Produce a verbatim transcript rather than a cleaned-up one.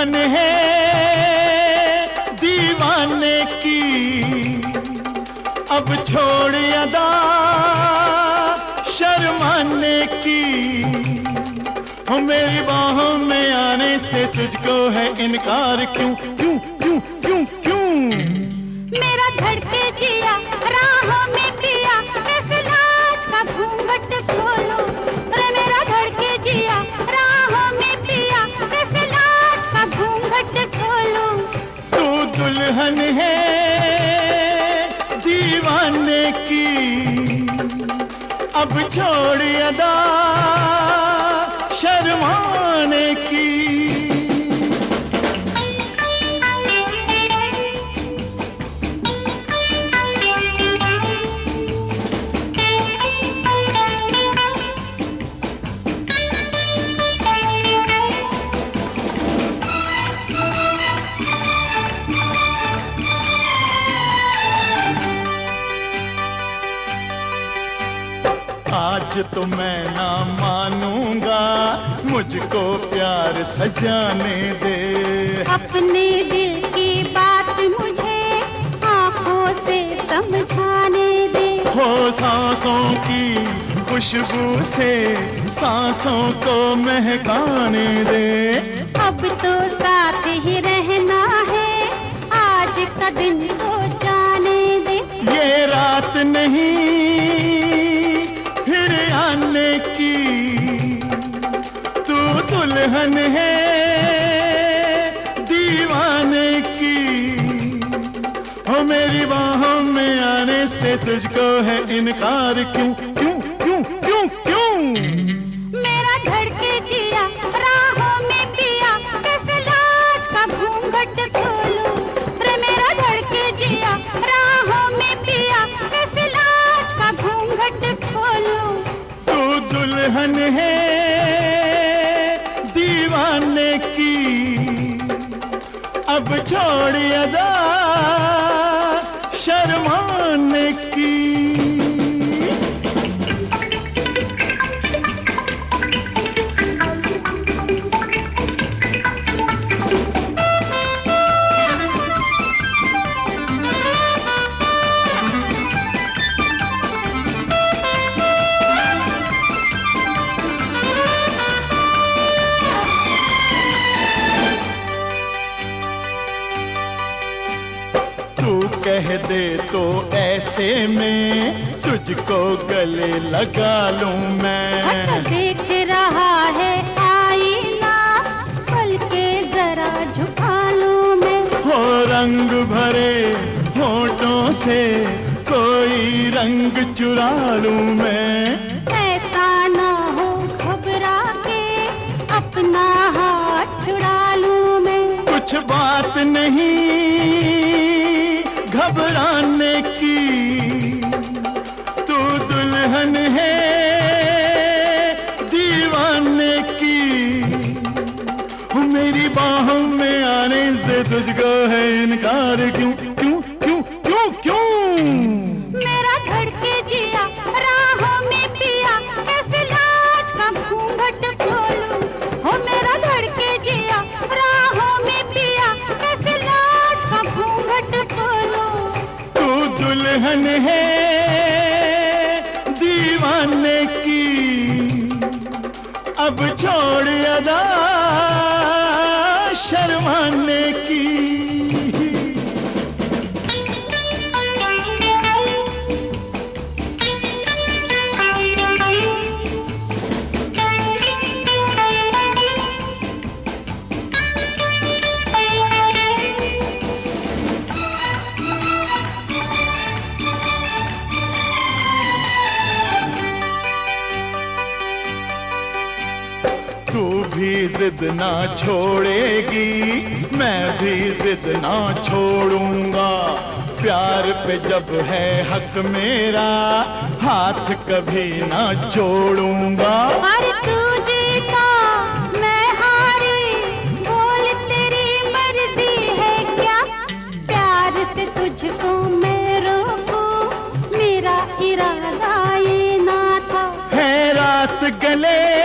दुल्हन है दीवाने की, अब छोड़ अदा शर्माने की। हो मेरी बाहों में आने से तुझको है इनकार, क्यों क्यों क्यों क्यों क्यों? मेरा धड़के जिया राहों में पिया, कैसे लाज का घूंघट खोलूं। अरे मेरा धड़के जिया राहों में पिया, कैसे लाज का घूंघट खोलूं। तू दुल्हन है दीवाने की, अब छोड़ अदा शर्माने की। आज तो मैं ना मानूंगा, मुझको प्यार सजाने दे। अपने दिल की बात मुझे आंखों से समझाने दे। हो सांसों की खुशबू से सांसों को महकाने दे। अब तो साथ ही रहना है, आज का दिन तो जाने दे। ये रात नहीं फिर आने की, तू दुल्हन है दीवाने की। हो मेरी बाहों में आने से तुझको है इनकार, क्यों क्यों क्यों क्यों क्यों? मेरा धड़के जिया राहों में पिया, कैसे लाज का घूंघट खोलूं। रे मेरा धड़के जिया राहों में पिया, कैसे लाज का घूंघट खोलूं। तू दुल्हन है दीवाने की, अब छोड़ अदा शर्माने की। तू कह दे तो ऐसे में तुझको गले लगा लूं मैं। हट देख रहा है आईना, पल के जरा झुका लूं मैं। हो रंग भरे होठों से कोई रंग चुरा लूं मैं। ऐसा ना हो घबरा के अपना हाथ छुड़ा लूं मैं। कुछ बात नहीं घबराने की, तू दुल्हन है दीवाने की। मेरी बाहों में आने से तुझको है इनकार, क्यों क्यों क्यों क्यों क्यों? मेरा धड़के जिया राहों में पिया, कैसे लाज का घूंघट खोलूं। हो मेरा धड़के जिया राहों में पिया, कैसे लाज का घूंघट खोलूं। तू दुल्हन है दीवाने की, अब छोड़ अदा शर्माने की। तू भी जिद ना छोड़ेगी, मैं भी जिद ना छोड़ूंगा। प्यार पे जब है हक मेरा, हाथ कभी ना छोड़ूंगा। अरे तू जीता मैं हारी, बोल तेरी मर्जी है क्या। प्यार से तुझको मैं रोकूं, मेरा इरादा ये ना था। है रात गले